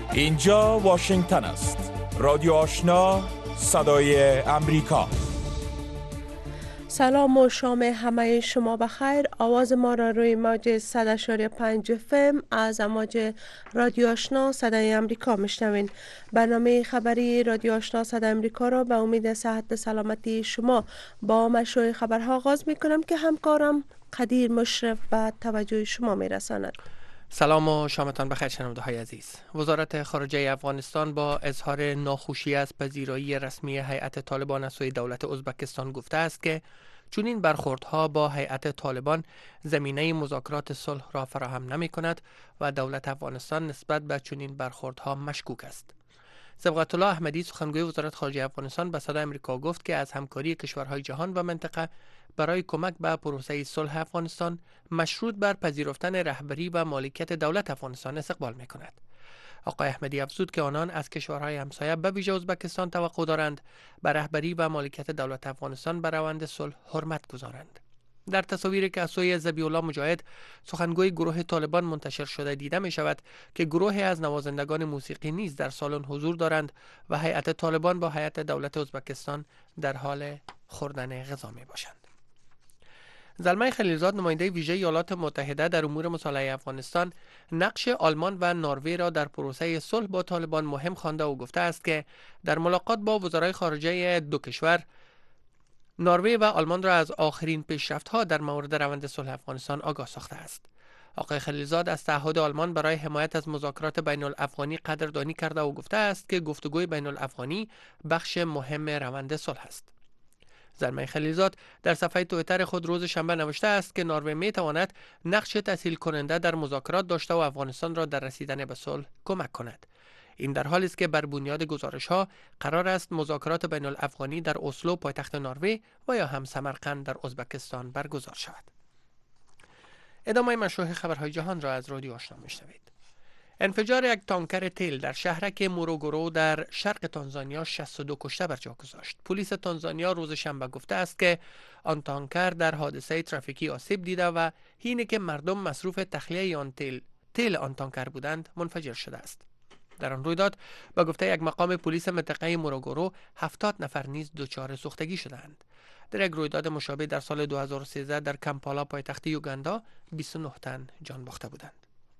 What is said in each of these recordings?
اینجا واشنگتن است. رادیو آشنا، صدای امریکا. سلام و شام همه شما بخیر. آواز ما را روی موج 100.5 FM از امواج رادیو آشنا صدای امریکا میشنوین. برنامه خبری رادیو آشنا صدای امریکا را به امید صحت سلامتی شما با مشروع خبرها آغاز میکنم که همکارم قدیر مشرف به توجه شما میرساند. سلام و شامتان بخیر شنونده های عزیز. وزارت خارجه افغانستان با اظهار ناخوشی از پذیرایی رسمی هیئت طالبان از سوی دولت ازبکستان گفته است که چنین برخوردها با هیئت طالبان زمینه مذاکرات صلح را فراهم نمی کند و دولت افغانستان نسبت به چنین برخوردها مشکوک است. صبغت الله احمدی سخنگوی وزارت خارجه افغانستان به صدای امریکا گفت که از همکاری کشورهای جهان و منطقه برای کمک به پروسه صلح افغانستان مشروط بر پذیرفتن رهبری و مالکیت دولت افغانستان استقبال می‌کند. آقای احمدی افزود که آنان از کشورهای همسایه به ویژه ازبکستان توقع دارند به رهبری و مالکیت دولت افغانستان بر روند صلح حرمت گذارند. در تصاویری که از سوی ذبیح الله مجاهد سخنگوی گروه طالبان منتشر شده دیده می شود که گروهی از نوازندگان موسیقی نیز در سالن حضور دارند و هیئت طالبان با هیئت دولت ازبکستان در حال خوردن غذا می باشند. زلمه خلیلزاد نماینده ویژه ایالات متحده در امور مصالحه افغانستان نقش آلمان و نروژ را در پروسه صلح با طالبان مهم خوانده و گفته است که در ملاقات با وزرای خارجه دو کشور نروژ و آلمان را از آخرین پیشرفت‌ها در مورد روند صلح افغانستان آگاه ساخته است. آقای خلیلزاد از تعهد آلمان برای حمایت از مذاکرات بین الافغانی قدردانی کرده و گفته است که گفتگوی بین الافغانی بخش مهم روند صلح است. زلمه خلیلزاد در صفحه توییتر خود روز شنبه نوشته است که نروژ می تواند نقش تسهیل کننده در مذاکرات داشته و افغانستان را در رسیدن به صلح کمک کند. این در حالی است که بر بنیاد گزارش‌ها قرار است مذاکرات بین الافغانی در اسلو پایتخت نروژ و یا هم سمرقند در ازبکستان برگزار شود. ادامه مشروع خبرهای جهان را از رادیو آشنا میشنوید. انفجار یک تانکر تیل در شهرک موروگورو در شرق تانزانیا 62 کشته بر جا گذاشت. پلیس تانزانیا روز شنبه گفته است که آن تانکر در حادثه ترافیکی آسیب دیده و حینی که مردم مصروف تخلیه آن تیل آن تانکر بودند منفجر شده است. در آن رویداد با گفته یک مقام پلیس منطقه موروگورو 70 نفر نیز دچار سوختگی شدند. در یک رویداد مشابه در سال 2013 در کمپالا پایتخت یوگاندا 29 تن جان باخته بودند.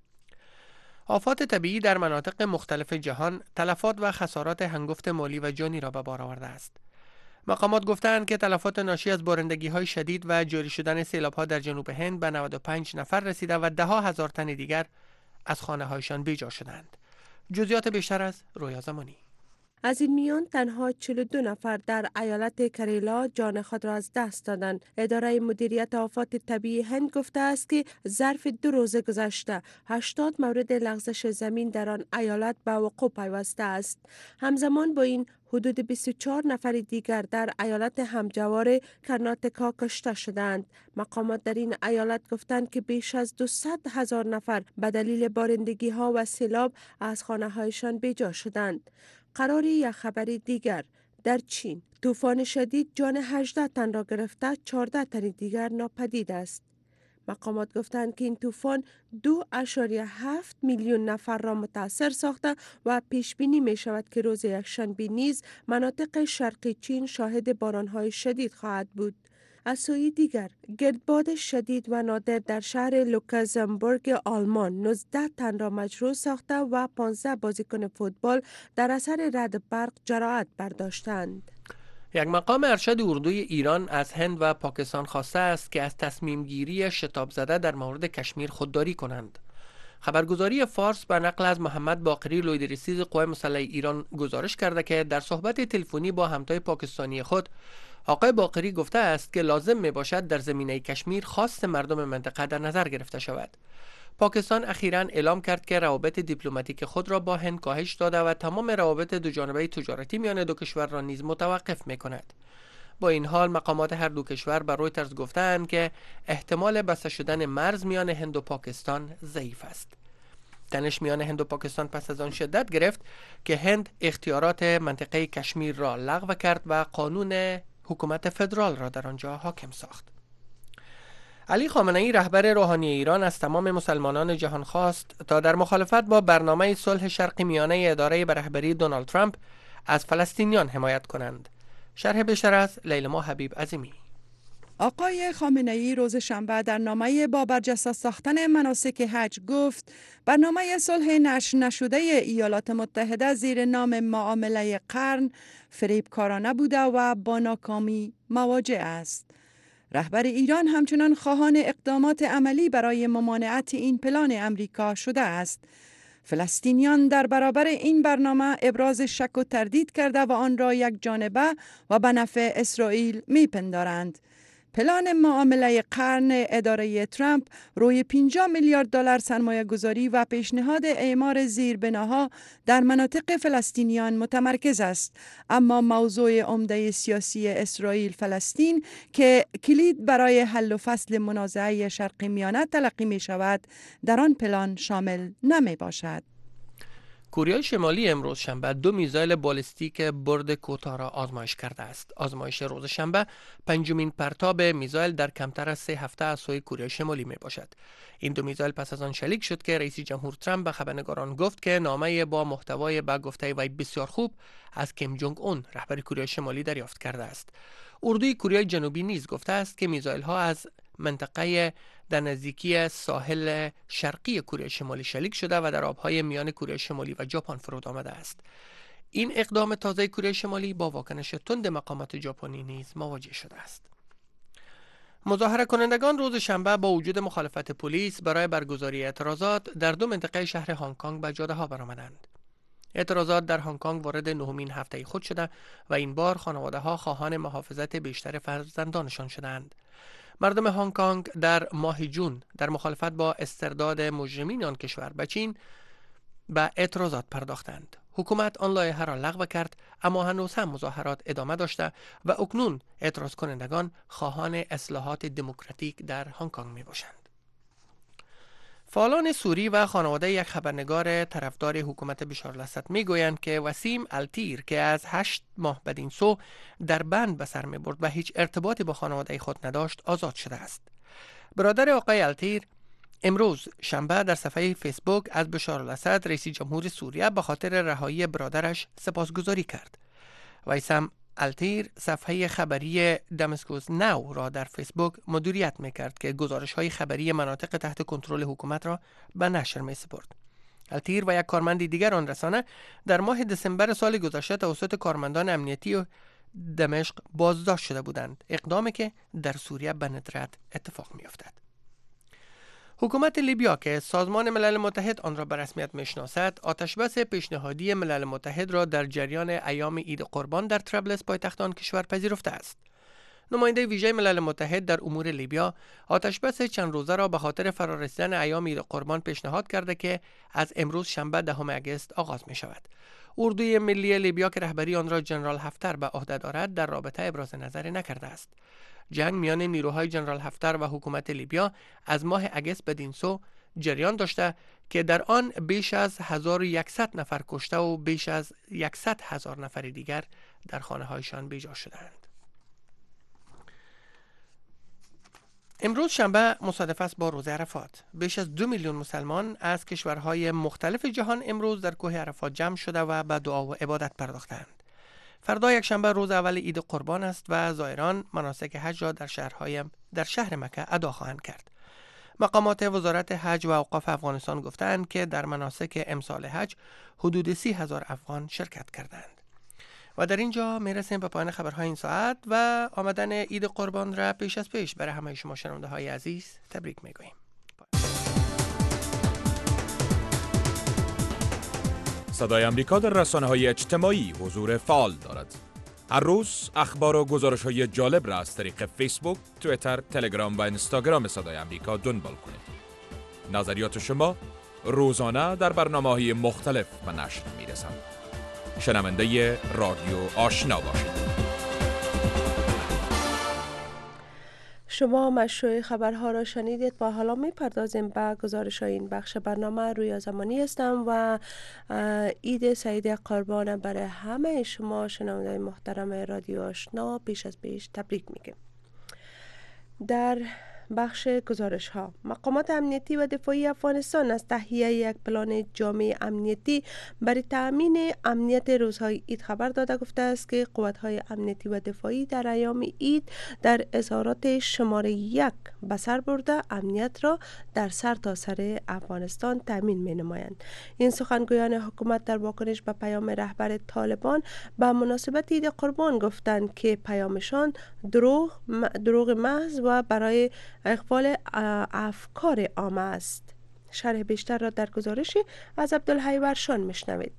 آفات طبیعی در مناطق مختلف جهان تلفات و خسارات هنگفت مالی و جانی را به بار آورده است. مقامات گفتند که تلفات ناشی از بارندگی‌های شدید و جاری شدن سیلاب‌ها در جنوب هند به 95 نفر رسیده و ده‌ها هزار تن دیگر از خانه‌هایشان بیجا شدند. جزئیات بیشتر از رویا زمانی. از این میان تنها 42 نفر در ایالت کریلا جان خود را از دست دادند. اداره مدیریت آفات طبیعی هند گفته است که ظرف 2 روز گذشته 80 مورد لغزش زمین در آن ایالت به وقوع پیوسته است. همزمان با این حدود 24 نفر دیگر در ایالت همجوار کرناتکا کشته شدند. مقامات در این ایالت گفتند که بیش از 200,000 نفر به دلیل بارندگی ها و سیلاب از خانه هایشان بیجا شدند. قراری یک خبری دیگر در چین طوفان شدید جان 18 تن را گرفته، 14 تن دیگر ناپدید است. مقامات گفتند که این طوفان 2.7 میلیون نفر را متاثر ساخته و پیش بینی می شود که روز یکشنبه نیز مناطق شرقی چین شاهد بارانهای شدید خواهد بود. از سوی دیگر گردباد شدید و نادر در شهر لوکزامبورگ آلمان 19 تن را مجروح ساخته و 15 بازیکن فوتبال در اثر رعد برق جراحت برداشتند. یک مقام ارشد اردوی ایران از هند و پاکستان خواسته است که از تصمیم گیری شتاب زده در مورد کشمیر خودداری کنند. خبرگزاری فارس به نقل از محمد باقری لویدرسیز قوای مسلح ایران گزارش کرده که در صحبت تلفنی با همتای پاکستانی خود آقای باقری گفته است که لازم می باشد در زمینه کشمیر خواست مردم منطقه در نظر گرفته شود. پاکستان اخیراً اعلام کرد که روابط دیپلماتیک خود را با هند کاهش داده و تمام روابط دوجانبه تجارتی میان دو کشور را نیز متوقف می کند. با این حال مقامات هر دو کشور به رویترز گفتند که احتمال بسته شدن مرز میان هند و پاکستان ضعیف است. تنش میان هند و پاکستان پس از آن شدت گرفت که هند اختیارات منطقه کشمیر را لغو کرد و قانون حکومت فدرال را در آنجا حاکم ساخت. علی خامنه‌ای رهبر روحانی ایران از تمام مسلمانان جهان خواست تا در مخالفت با برنامه صلح شرق میانه اداره به رهبری دونالد ترامپ از فلسطینیان حمایت کنند. شرح بیشتر از لیلما حبیب عظیمی. آقای خامنه‌ای روز شنبه در نامه با برجسته ساختن مناسک حج گفت برنامه صلح نشر نشده ایالات متحده زیر نام معامله قرن فریبکارانه بوده و با ناکامی مواجه است. رهبر ایران همچنان خواهان اقدامات عملی برای ممانعت این پلان امریکا شده است. فلسطینیان در برابر این برنامه ابراز شک و تردید کرده و آن را یک جانبه و به نفع اسرائیل میپندارند. پلان معامله قرن اداره ترامپ روی 50 میلیارد دلار سرمایه گذاری و پیشنهاد اعمار زیربناها در مناطق فلسطینیان متمرکز است، اما موضوع عمده سیاسی اسرائیل فلسطین که کلید برای حل و فصل منازعه شرق میانه تلقی می شود در آن پلان شامل نمی باشد. کره شمالی امروز شنبه 2 میزایل بالستیک برد کوتاه را آزمایش کرده است. آزمایش روز شنبه پنجمین پرتاب میزایل در کمتر از 3 هفته از سوی کره شمالی می باشد. این 2 میزایل پس از آن شلیک شد که رئیس جمهور ترامپ به خبرنگاران گفت که نامه با محتوای به گفته وی بسیار خوب از کیم جونگ اون رهبر کره شمالی دریافت کرده است. اردوی کره جنوبی نیز گفته است که میزایل ها از منطقه در نزدیکی ساحل شرقی کره شمالی شلیک شده و در آبهای میان کره شمالی و ژاپن فرود آمده است. این اقدام تازه کره شمالی با واکنش تند مقامات ژاپنی نیز مواجه شده است. مظاهره کنندگان روز شنبه با وجود مخالفت پلیس برای برگزاری اعتراضات در 2 منطقه شهر هنگ کنگ به جاده ها برآمدند. اعتراضات در هنگ کنگ وارد 9مین هفته خود شده و این بار خانواده ها خواهان محافظت بیشتر فرزندانشان شدند. مردم هنگ کنگ در ماه جون در مخالفت با استرداد مجرمین آن کشور به چین به اعتراضات پرداختند. حکومت آن لایحه را لغو کرد، اما هنوز هم مظاهرات ادامه داشته و اکنون اعتراض کنندگان خواهان اصلاحات دموکراتیک در هنگ کنگ می باشند. فعالان سوری و خانواده یک خبرنگار طرفدار حکومت بشار الاسد میگویند که وسیم التیر که از 8 ماه بدین سو در بند به سر میبرد و هیچ ارتباطی با خانواده خود نداشت آزاد شده است. برادر آقای التیر امروز شنبه در صفحه فیسبوک از بشار الاسد رئیس جمهور سوریه به خاطر رهایی برادرش سپاسگزاری کرد. وسیم التیر صفحه خبری دمسکوس ناو را در فیسبوک مدیریت میکرد که گزارش‌های خبری مناطق تحت کنترل حکومت را به نشر می‌سپرد. التیر و یک کارمند دیگر آن رسانه در ماه دسامبر سال گذشته توسط کارمندان امنیتی دمشق بازداشت شده بودند، اقدامی که در سوریه به ندرت اتفاق می‌افتد. حکومت لیبیا که سازمان ملل متحد آن را به رسمیت میشناسد، آتشبس پیشنهادی ملل متحد را در جریان ایام عید قربان در طرابلس پایتخت آن کشور پذیرفته است. نماینده ویژه ملل متحد در امور لیبیا آتشبس چند روزه را به خاطر فرارسیدن ایام عید قربان پیشنهاد کرده که از امروز شنبه 10 آگوست آغاز می شود. اردوی ملی لیبیا که رهبری آن را ژنرال هفتر به عهده دارد در رابطه ابراز نظری نکرده است. جنگ میان نیروهای ژنرال هفتر و حکومت لیبیا از ماه اگست بدین سو جریان داشته که در آن بیش از 1100 نفر کشته و بیش از 100,000 نفر دیگر در خانه‌هایشان بیجا شدند. امروز شنبه مصادف است با روز عرفات. بیش از 2 میلیون مسلمان از کشورهای مختلف جهان امروز در کوه عرفات جمع شده و به دعا و عبادت پرداختند. فردا یک شنبه روز اول عید قربان است و زائران مناسک حج را در شهر مکه ادا خواهند کرد. مقامات وزارت حج و اوقاف افغانستان گفتند که در مناسک امسال حج حدود 30,000 افغان شرکت کردند. و در اینجا میرسیم به پایان خبرهای این ساعت و آمدن عید قربان را پیش از پیش برای همه شما شنونده های عزیز تبریک میگوییم. صدای امریکا در رسانه‌های اجتماعی حضور فعال دارد. هر روز اخبار و گزارش‌های جالب را از طریق فیسبوک، توییتر، تلگرام و اینستاگرام صدای امریکا دنبال کنید. نظریات شما روزانه در برنامه‌های مختلف به نشر می‌رسند. شنونده رادیو آشنا باشید. شما مشروع خبرها را شنیدید و حالا میپردازیم به گزارش این بخش برنامه. رویا زمانی هستم و عید سعید قربان برای همه شما شنونده محترم رادیو آشنا پیش از پیش تبریک میگم. در بخش گزارش ها. مقامات امنیتی و دفاعی افغانستان از تهیه یک پلان جامع امنیتی برای تأمین امنیت روزهای عید خبر داده گفته است که قوت‌های امنیتی و دفاعی در ایام عید در اظهارات شماره 1 به سر برده امنیت را در سرتاسر افغانستان تأمین می‌نمایند. این سخنگویان حکومت در واکنش به پیام رهبر طالبان به مناسبت عید قربان گفتند که پیامشان دروغ محض و برای اغفال افکار عامه است. شرح بیشتر را در گزارش از عبدالحی ورشان میشنوید.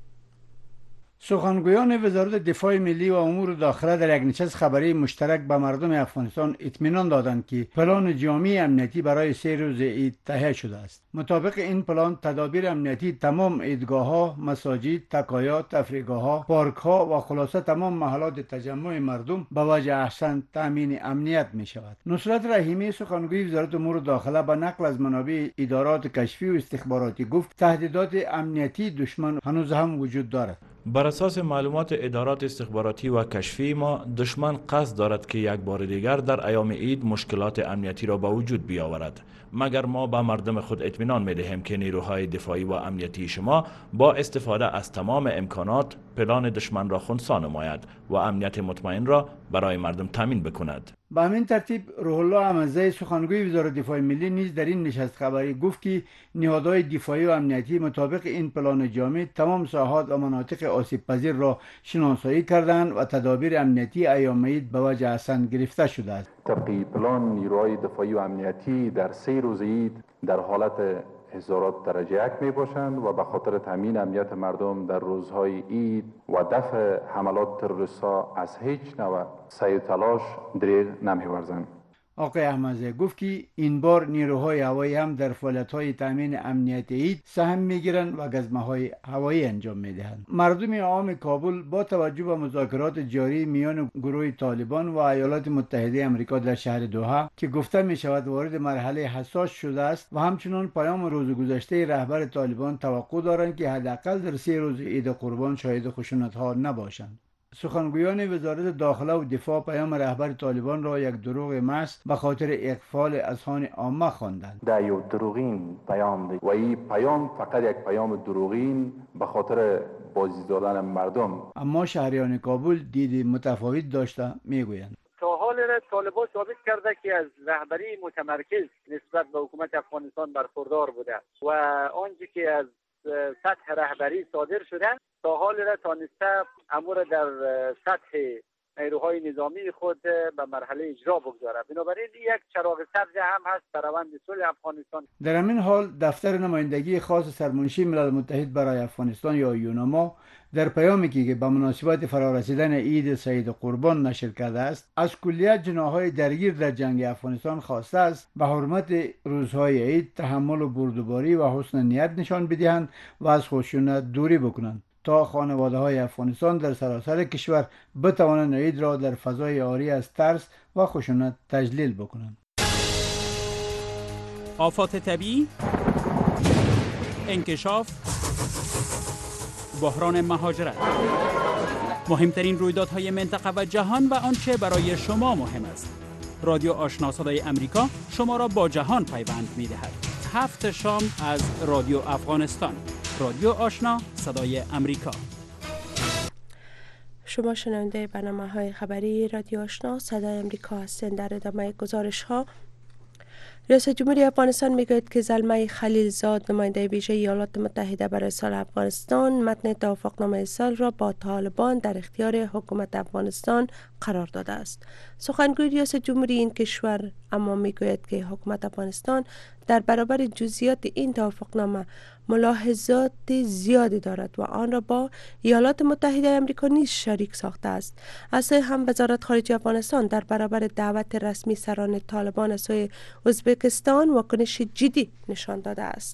سخنگویان وزارت دفاع ملی و امور داخله در یک نشست خبری مشترک به مردم افغانستان اطمینان دادند که پلان جامع امنیتی برای 3 روز عید تهیه شده است. مطابق این پلان تدابیر امنیتی تمام عیدگاه‌ها، مساجد، تکایات، تفریحگاه‌ها، پارک‌ها و خلاصه تمام محلات تجمع مردم به وجه احسن تامین امنیت می شود. نصرت رحیمی سخنگوی وزارت امور داخله به نقل از منابع ادارات کشفی و استخباراتی گفت تهدیدات امنیتی دشمن هنوز هم وجود دارد. بر اساس معلومات ادارات استخباراتی و کشفی ما، دشمن قصد دارد که یک بار دیگر در ایام عید مشکلات امنیتی را به وجود بیاورد. مگر ما به مردم خود اطمینان می‌دهیم که نیروهای دفاعی و امنیتی شما با استفاده از تمام امکانات پلان دشمن را خنثی نماید و امنیت مطمئن را برای مردم تامین بکند. به همین ترتیب روح الله احمدزی سخنگوی وزارت دفاع ملی نیز در این نشست خبری گفت که نهادهای دفاعی و امنیتی مطابق این پلان جامع تمام ساحات و مناطق آسیب پذیر را شناسایی کردند و تدابیر امنیتی ایام عید به وجه احسن گرفته شده است. طبق پلان نیروهای دفاعی و امنیتی در 3 روز عید در حالت اظهارات درجه 1 می باشند و به خاطر تامین امنیت مردم در روزهای عید و دفع حملات تروریست‌ها از هیچ نوع سعی و تلاش دریغ نمی ورزند. آقای احمدزی گفت که این بار نیروهای هوایی هم در فعالیت‌های تامین امنیت عید سهم می‌گیرند و گزمه‌های هوایی انجام می‌دهند. مردم عام کابل با توجه به مذاکرات جاری میان گروه طالبان و ایالات متحده آمریکا در شهر دوحه که گفته می‌شود وارد مرحله حساس شده است و همچنان پیام روز گذشته رهبر طالبان توقع دارند که حداقل در 3 روز عید قربان شاهد خشونت‌ها نباشند. سخنگویان وزارت داخله و دفاع پیام رهبر طالبان را یک دروغ محض به خاطر اغفال اذهان عامه خواندند. در یک دروغین پیام و این پیام فقط یک پیام دروغین به خاطر بازی دادن مردم. اما شهریان کابل دید متفاوت داشته میگویند. تا حال را طالبان ثابت کرده که از رهبری متمرکز نسبت به حکومت افغانستان برخوردار بوده و آنچه که از سطح رهبری صادر شده تا حال را تانسته امور در سطح نیروهای نظامی خود به مرحله اجرا بگذاره. بنابراین یک چراغ سبز هم هست در روند صلح افغانستان. در همین حال دفتر نمایندگی خاص سرمنشی ملل متحد برای افغانستان یا یوناما در پیامی که به مناسبت فرارسیدن عید سعید قربان نشر کرده است از کلیه جناح‌های درگیر در جنگ افغانستان خواسته است به حرمت روزهای عید تحمل و بردباری و حسن نیت نشان بدهند و از خشونت دوری بکنند تا خانواده‌های افغانستان در سراسر کشور بتوانند عید را در فضای عاری از ترس و خشونت تجلیل بکنند. آفات طبیعی، انکشاف، بحران مهاجرت، مهمترین رویدادهای منطقه و جهان و آنچه برای شما مهم است. رادیو آشنا صدای امریکا شما را با جهان پیوند می‌دهد. 7 شام از رادیو افغانستان. رادیو آشنا صدای امریکا. شما شنونده برنامه‌های خبری رادیو آشنا صدای امریکا هستند. در ادامه گزارش‌ها ریاست جمهوری افغانستان میگوید که زلمه خلیلزاد نماینده ویژه ایالات متحده برای صلح افغانستان متن توافقنامه صلح را با طالبان در اختیار حکومت افغانستان قرار داده است. سخنگوی ریاست جمهوری این کشور اما میگوید که حکومت افغانستان در برابر جزئیات این توافقنامه ملاحظات زیادی دارد و آن را با ایالات متحده آمریکا نیز شریک ساخته است. از سوی هم وزارت خارجه افغانستان در برابر دعوت رسمی سران طالبان از سوی ازبکستان واکنش جدی نشان داده است.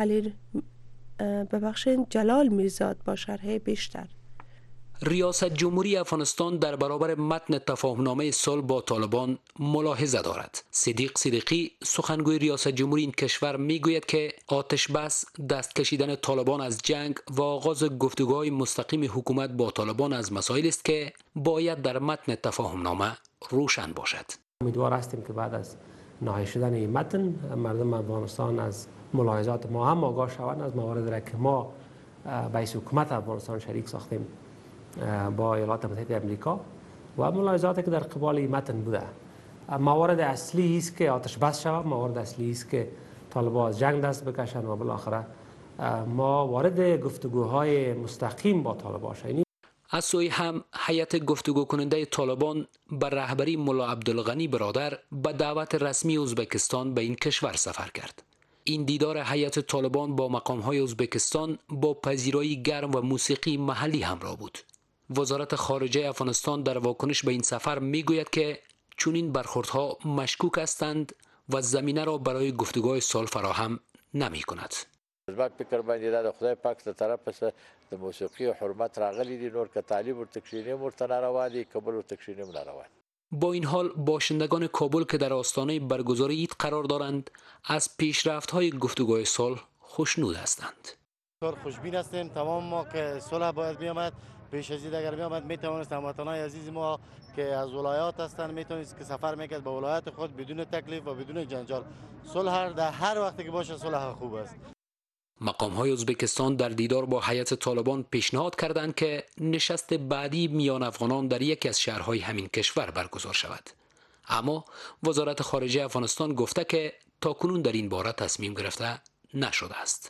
جلال میرزاد با شرح بیشتر. ریاست جمهوری افغانستان در برابر متن تفاهمنامه صلح با طالبان ملاحظه دارد. صدیق صدیقی سخنگوی ریاست جمهوری این کشور میگوید که آتش بس، دست کشیدن طالبان از جنگ و آغاز گفتگوهای مستقیم حکومت با طالبان از مسائل است که باید در متن تفاهمنامه روشن باشد. امیدوار هستیم که بعد از نهایی شدن متن مردم افغانستان از ملاحظات ما هم آگاه شوند از مواردی را که ما بایس حکومت افغانستان شریک ساختیم با ایالات متحده آمریکا و ملاحظاتی که در قبال متن بوده. موارد اصلی است که آتش بس شود، موارد اصلی است که طالبان از جنگ دست بکشند و بالاخره ما وارد گفتگوهای مستقیم با طالبان شویم. از سوی هم هیئت گفتگو کننده طالبان بر رهبری ملا عبدالغنی برادر به دعوت رسمی ازبکستان به این کشور سفر کرد. این دیدار هیئت طالبان با مقام‌های ازبکستان با پذیرایی گرم و موسیقی محلی همراه بود. وزارت خارجه افغانستان در واکنش به این سفر میگوید که چون این برخوردها مشکوک هستند و زمینه را برای گفتگوهای صلح فراهم نمی کند. ازبک فکر باندې دا د خدای پاک له طرفه د موسیقي او حرمت راغلي دي، نور که طالب ورته کښینیم ورته ناروا دي، که بل ورته کښینیم ناروا. با این حال باشندگان کابل که در آستانه برگزاری عید قرار دارند از پیشرفت‌های گفتگوهای صلح خوشنود هستند. خوشبین هستیم تمام ما که صلح باید بیامد. پیش از این اگر بیامد میتوانست هموطنان عزیز ما که از ولایات هستند میتونست که سفر میکرد به ولایت خود بدون تکلیف و بدون جنجال. صلح در هر وقتی که باشه صلح خوب است. مقام‌های ازبکستان در دیدار با هیئت طالبان پیشنهاد کردند که نشست بعدی میان افغانان در یکی از شهرهای همین کشور برگزار شود. اما وزارت خارجه افغانستان گفته که تاکنون در این باره تصمیم گرفته نشده است.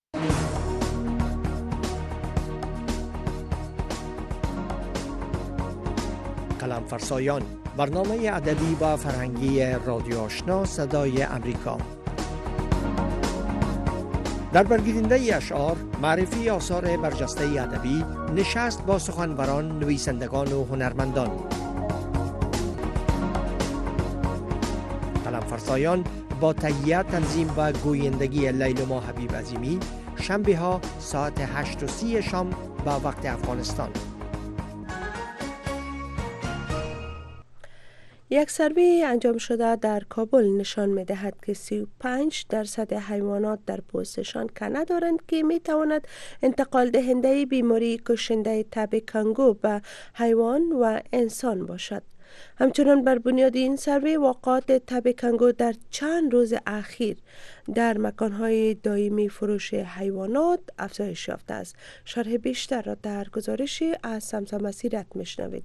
قلمفرسایان، برنامه ادبی و فرهنگی رادیو آشنا صدای امریکا. در برگیرنده اشعار، معرفی آثار برجسته ادبی، نشست با سخنوران، نویسندگان و هنرمندان. قلمفرسایان با تهیه، تنظیم و گویندگی لیلما حبیب عظیمی، شنبه ها ساعت 8:30 شام به وقت افغانستان. یک سروی انجام شده در کابل نشان می دهد که 35% حیوانات در پوستشان کنه دارند که می تواند انتقال دهنده بیماری کشنده تب کنگو به حیوان و انسان باشد. همچنان بر بنیاد این سروی واقعات تب کنگو در چند روز اخیر در مکانهای دائمی فروش حیوانات افزایش یافته است. شرح بیشتر را در گزارشی از سمسم مسیرت میشنوید.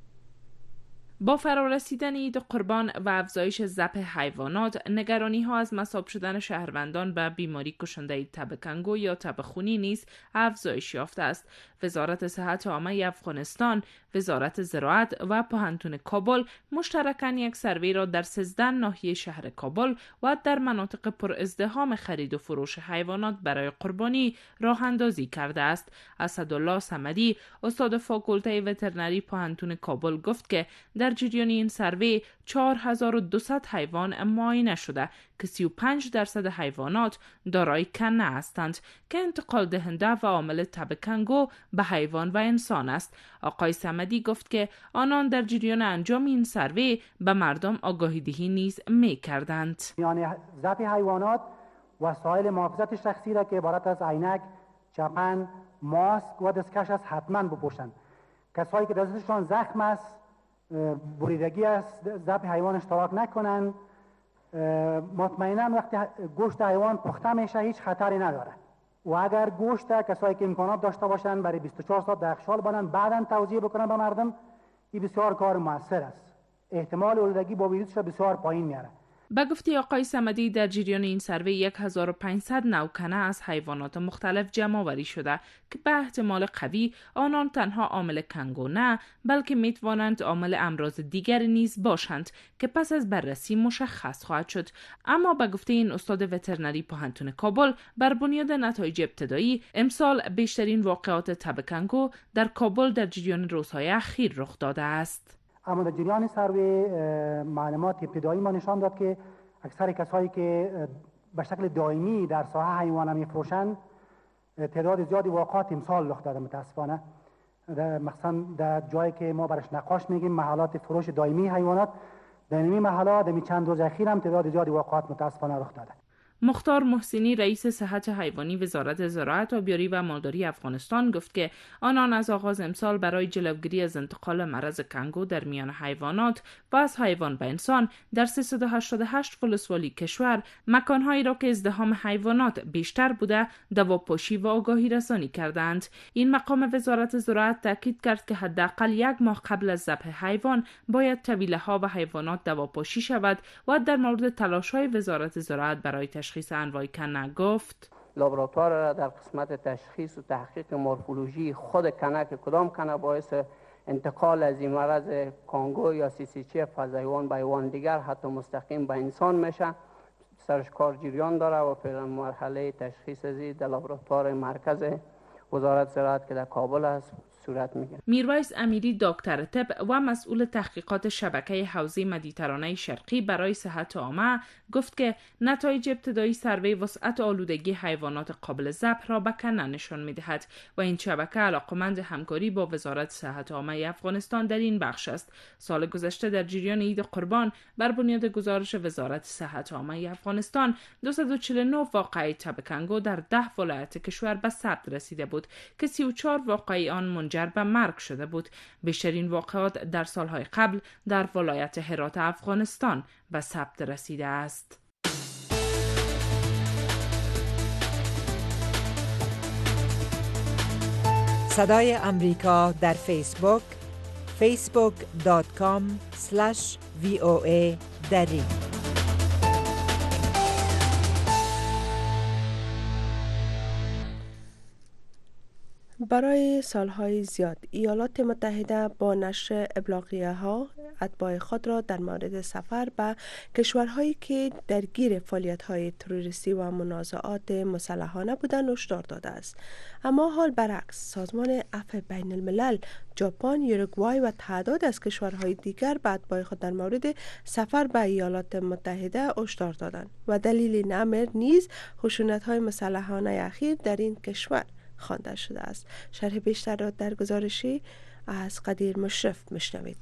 با فرارسیدن عید قربان و افزایش ذبح حیوانات، نگرانی ها از مصاب شدن شهروندان به بیماری کشنده تب کنگو یا تب خونی نیز افزایش یافته است. وزارت صحت عامه افغانستان، وزارت زراعت و پوهنتون کابل مشترکاً یک سروی را در 13 ناحیه شهر کابل و در مناطق پر ازدحام خرید و فروش حیوانات برای قربانی راه اندازی کرده است. اسدالله صمدی، استاد فاکولته وترنری پوهنتون کابل گفت که در جریان این سروی 4200 حیوان معاینه شده که 35% حیوانات دارای کنه هستند که انتقال دهنده و عامل تب کنگو به حیوان و انسان است. آقای صمدی گفت که آنان در جریان انجام این سروی به مردم آگاهی دهی نیز می کردند. یعنی ذبح حیوانات وسایل محافظت شخصی را که عبارت از عینک، چپن، ماسک و دستکش است حتما بپوشند. کسایی که دستشان زخم است، بریدگی است، ذبح حیوان اشتراک نکنند. مطمئنا وقتی گوشت حیوان پخته میشه هیچ خطری نداره و اگر گوشت کسایی که امکانات داشته باشن برای 24 ساعت در یخچال بانن بعداً توزیع بکنن به مردم، این بسیار کار موثر است. احتمال آلودگی با ویروسش بسیار پایین میاره. به گفته آقای صمدی در جریان این سروی 1500 نوع کنه از حیوانات مختلف جمع آوری شده که به احتمال قوی آنان تنها عامل کنگو نه بلکه میتوانند عامل امراض دیگر نیز باشند که پس از بررسی مشخص خواهد شد. اما به گفته این استاد وترنری پوهنتون کابل بر بنیاد نتایج ابتدایی امسال بیشترین واقعات تب کنگو در کابل در جریان روزهای اخیر رخ داده است. اما در جریان سروی معلومات ابتدایی ما نشان داد که اکثر کسایی که به شکل دائمی در ساحه حیوان میفروشند تعداد زیادی واقعات امسال رخ داده متاسفانه. مثلا در جایی که ما برش نقاش میگیم محلات فروش دائمی حیوانات، در این محلات در چند روز اخیر هم تعداد زیادی واقعات متاسفانه رخ داده. مختار محسنی رئیس صحت حیوانی وزارت زراعت، آبیاری و مالداری افغانستان گفت که آنان از آغاز امسال برای جلوگیری از انتقال مرض کنگو در میان حیوانات و از حیوان به انسان در 388 ولسوالی کشور مکانهایی را که ازدحام حیوانات بیشتر بوده دواپاشی و آگاهی رسانی کردند. این مقام وزارت زراعت تاکید کرد که حداقل 1 ماه قبل از ذبح حیوان باید طویله ها و حیوانات دواپاشی شود و در مورد تلاش های وزارت زراعت برای تشخیص انواع کنک گفت: لابراتوار را در قسمت تشخیص و تحقیق مورفولوژی خود کنک کدام کنک باعث انتقال از این مرض کانگو یا CCC از حیوان به حیوان دیگر حتی مستقیم به انسان میشه سرش کار جریان داره و فعلا مرحله تشخیص از در لابراتوار مرکز وزارت زراعت که در کابل است صورت میگیره. میرویس امیری دکتر طب و مسئول تحقیقات شبکه حوزه مدیترانه شرقی برای صحت عامه گفت که نتایج ابتدایی سروی وسعت آلودگی حیوانات قابل ذبح را به کنه نشان میدهد و این شبکه علاقمند همکاری با وزارت صحت عامه افغانستان در این بخش است. سال گذشته در جریان عید قربان بر بنیاد گزارش وزارت صحت عامه افغانستان 249 واقعه تب کنگو در 10 ولایت کشور به ثبت رسیده بود که 34 واقعه آن منجر به مرگ شده بود. بیشترین واقعات در سالهای قبل در ولایت هرات افغانستان به ثبت رسیده است. صدای امریکا در فیسبوک facebook.com/VOA دری. برای سالهای زیاد ایالات متحده با نشر ابلاغیه ها اتباع خود را در مورد سفر به کشورهایی که درگیر فعالیت های تروریستی و منازعات مسلحانه بودند هشدار داده است. اما حال برعکس، سازمان عفو بین الملل، ژاپن، یوروگوای و تعداد از کشورهای دیگر به اتباع خود در مورد سفر به ایالات متحده هشدار دادند و دلیل این امر نیز خشونت های مسلحانه اخیر در این کشور خوانده شده است. شرح بیشتر را در گزارشی از قدیر مشرف میشنوید.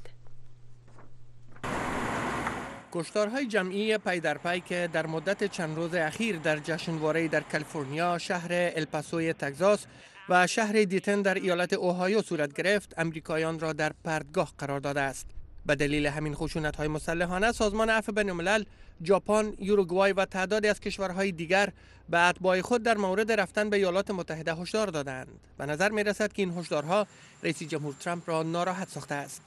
کشتارهای جمعی پی در پی که در مدت چند روز اخیر در جشنواره در کالیفرنیا، شهر الپاسوی تگزاس و شهر دیتن در ایالت اوهایو صورت گرفت، امریکایان را در پرتگاه قرار داده است. به دلیل همین خشونت‌های مسلحانه، سازمان عفو بین‌الملل، ژاپن، یوروگوای و تعدادی از کشورهای دیگر به اتباع خود در مورد رفتن به ایالات متحده هشدار دادند. به نظر می‌رسد که این هشدارها رئیس جمهور ترامپ را ناراحت ساخته است.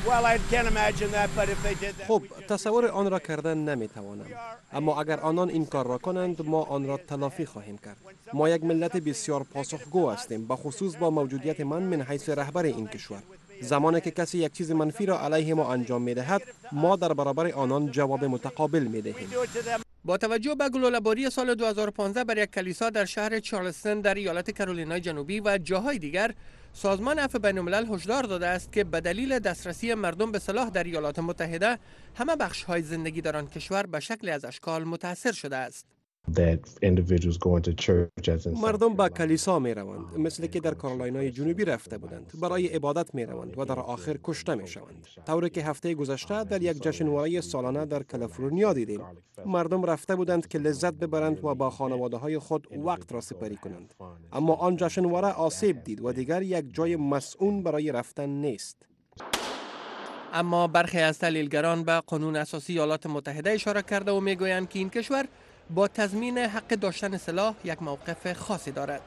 خب تصور آن را کردن نمیتوانم، اما اگر آنان این کار را کنند ما آن را تلافی خواهیم کرد. ما یک ملت بسیار پاسخگو هستیم، بخصوص با موجودیت من حیث رهبر این کشور. زمانی که کسی یک چیز منفی را علیه ما انجام می‌دهد، ما در برابر آنان جواب متقابل می‌دهیم. با توجه به گلوله‌باری سال 2015 بر یک کلیسا در شهر چارلستون در ایالت کارولینای جنوبی و جاهای دیگر، سازمان عفو بین‌الملل هشدار داده است که به دلیل دسترسی مردم به سلاح در ایالات متحده، همه بخش‌های زندگی در آن کشور به شکل از اشکال متاثر شده است. مردم به کلیسا می روند، مثل که در کارولینای جنوبی رفته بودند، برای عبادت می روند و در آخر کشته می شوند. طوری که هفته گذشته در یک جشنواره سالانه در کالیفرنیا دیدیم، مردم رفته بودند که لذت ببرند و با خانواده های خود وقت را سپری کنند، اما آن جشنواره آسیب دید و دیگر یک جای مسئول برای رفتن نیست. اما برخی از تحلیلگران به قانون اساسی ایالات متحده اشاره کرده و میگویند که این کشور با تضمین حق داشتن سلاح یک موقف خاصی دارد.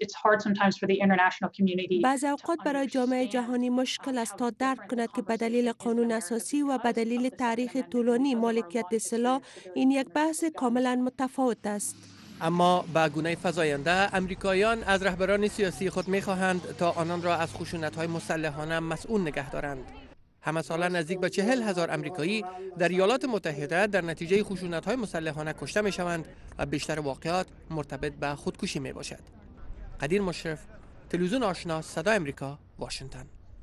بعضی اوقات برای جامعه جهانی مشکل است تا درک کند که به دلیل قانون اساسی و به دلیل تاریخ طولانی مالکیت سلاح این یک بحث کاملا متفاوت است. اما به گونه فزاینده، امریکایان از رهبران سیاسی خود می‌خواهند تا آنان را از خشونت‌های مسلحانه مسئول نگه دارند. همه ساله نزدیک به 40,000 امریکایی در ایالات متحده در نتیجه خشونت‌های مسلحانه کشته می‌شوند و بیشتر واقعات مرتبط به خودکشی می‌باشد. قدیر مشرف، تلویزیون آشنا، صدای امریکا، واشنگتن.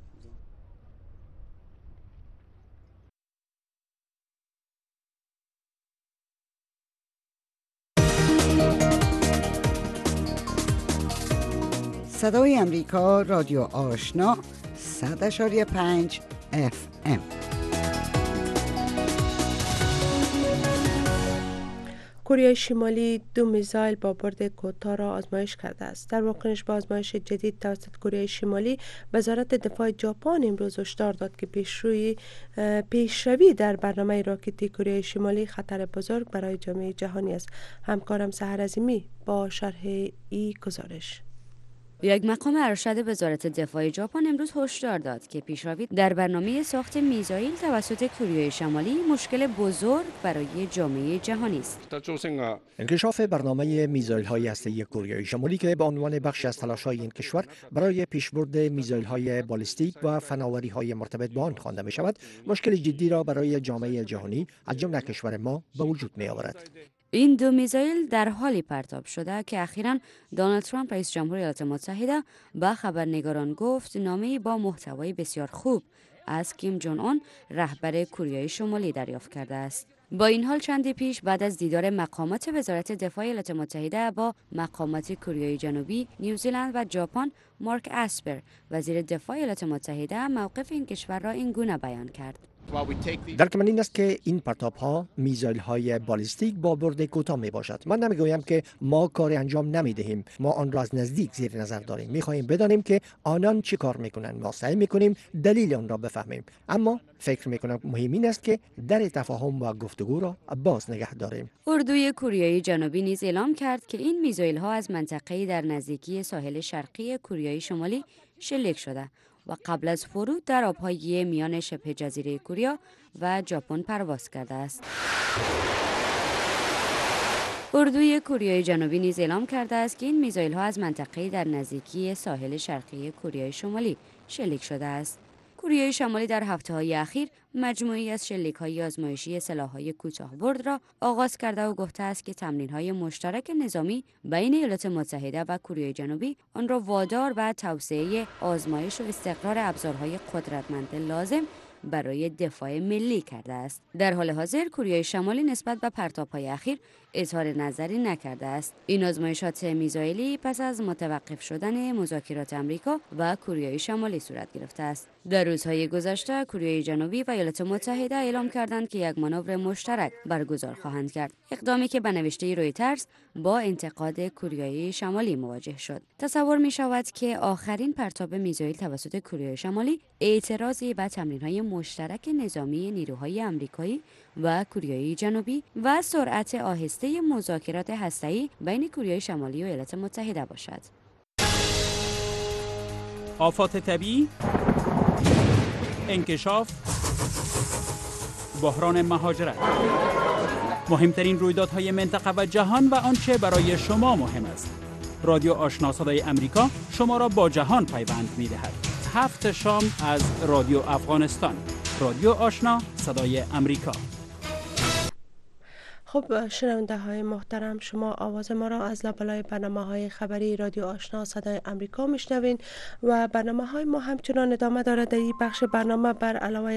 صدای امریکا، رادیو آشنا، 100.5 FM. کره شمالی 2 میزایل با برد کوتاه را آزمایش کرده است. در واکنش به آزمایش جدید توسط کره شمالی، وزارت دفاع ژاپن امروز هشدار داد که پیشروی در برنامه راکتی کره شمالی خطر بزرگ برای جامعه جهانی است. همکارم سحر عظیمی با شرح این گزارش. یک مقام ارشد وزارت دفاع ژاپن امروز هشدار داد که پیشروی در برنامه ساخت میزایل توسط کره شمالی مشکل بزرگ برای جامعه جهانی است. انکشاف برنامه میزایل‌های هسته‌ای کره شمالی که به عنوان بخش از تلاش‌های این کشور برای پیشبرد میزایل‌های بالستیک و فناوری‌های مرتبط با آن خوانده می‌شود، مشکل جدی را برای جامعه جهانی از جمله کشور ما به وجود می‌آورد. این 2 میزایل در حالی پرتاب شده که اخیراً دونالد ترامپ رئیس جمهور ایالات متحده به خبرنگاران گفت نامه‌ای با محتوای بسیار خوب از کیم جون اون رهبر کره شمالی دریافت کرده است. با این حال چندی پیش بعد از دیدار مقامات وزارت دفاع ایالات متحده با مقامات کره جنوبی، نیوزیلند و ژاپن، مارک اسپر وزیر دفاع ایالات متحده موقف این کشور را این گونه بیان کرد: درک من این است که این پرتاب ها میزایل های بالستیک با برد کوتاه می باشد. من نمیگویم که ما کاری انجام نمی دهیم، ما آن را از نزدیک زیر نظر داریم. می خواهیم بدانیم که آنان چی کار میکنند. ما سعی میکنیم دلیل آن را بفهمیم، اما فکر میکنم مهم این است که در تفاهم و گفتگو را باز نگه داریم. اردوی کره جنوبی نیز اعلام کرد که این میزایل ها از منطقه‌ای در نزدیکی ساحل شرقی کره شمالی شلیک شده و قبل از فرود در آبهای میان شبه جزیره کره و ژاپن پرواز کرده است. اردوی کره جنوبی نیز اعلام کرده است که این میزایل ها از منطقه در نزدیکی ساحل شرقی کره شمالی شلیک شده است. کره شمالی در هفته‌های اخیر مجموعی از شلیک‌های آزمایشی سلاح‌های کوتاه‌برد را آغاز کرده و گفته است که تمرین‌های مشترک نظامی بین ایالات متحده و کره جنوبی آن را وادار به توسعه آزمایش و استقرار ابزارهای قدرتمند لازم برای دفاع ملی کرده است. در حال حاضر کره شمالی نسبت به پرتاب‌های اخیر اظهار نظری نکرده است. این آزمایشات میزایلی پس از متوقف شدن مذاکرات آمریکا و کره شمالی صورت گرفته است. در روزهای گذشته کره جنوبی و ایالات متحده اعلام کردند که یک مانور مشترک برگزار خواهند کرد، اقدامی که به نوشته رویترز با انتقاد کره شمالی مواجه شد. تصور می شود که آخرین پرتاب میزایل توسط کره شمالی اعتراضی به تمرین‌های مشترک نظامی نیروهای آمریکایی و کره جنوبی و سرعت آهسته مذاکرات هسته‌ای بین کره شمالی و ایالات متحده باشد. آفات طبیعی، انکشاف، بحران مهاجرت، مهمترین رویدادهای منطقه و جهان و آنچه برای شما مهم است. رادیو آشنا صدای امریکا شما را با جهان پیوند می‌دهد. 7 شام از رادیو افغانستان. رادیو آشنا صدای امریکا. خب شنونده های محترم، شما آواز ما را از لابلای برنامه های خبری رادیو آشنا صدای امریکا میشنوین و برنامه های ما همچنان ادامه دارد. در این بخش برنامه بر علاوه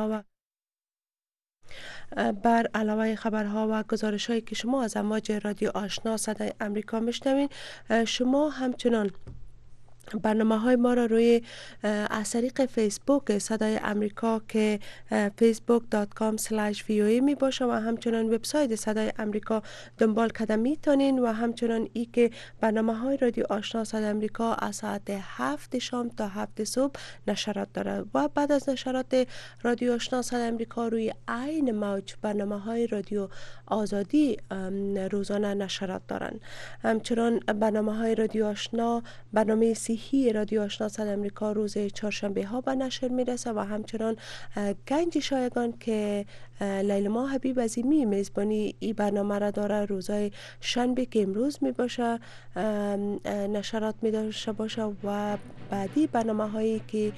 خبرها و گزارش هایی که شما از امواج رادیو آشنا صدای امریکا میشنوین، شما همچنان برنامه های ما را روی از طریق فیسبوک صدای امریکا که facebook.com/voa می باشه و همچنان وبسایت صدای امریکا دنبال کردن میتونین و همچنان ای که برنامه های رادیو آشنا صدای امریکا از ساعت 7 شام تا 7 صبح نشرات داره و بعد از نشرات رادیو آشنا صدای امریکا روی عین موج برنامه های رادیو آزادی روزانه نشرات دارن. همچنان برنامه های رادیو آشنا، برنامه صحی رادیو آشنا صدای امریکا روز چهارشنبه ها به نشر میرسه و همچنان گنج شایگان که لیلما حبیب عظیمی میزبانی این برنامه را داره روزهای شنبه که امروز می باشه نشرات می داشته باشه و بعدی برنامه هایی که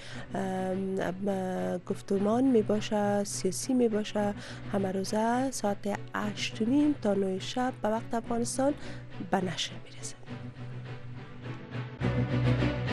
گفتمان می باشه، سیاسی می باشه، همه روزه ساعت 8:30 تا 9 شب به وقت افغانستان به نشر میرسه.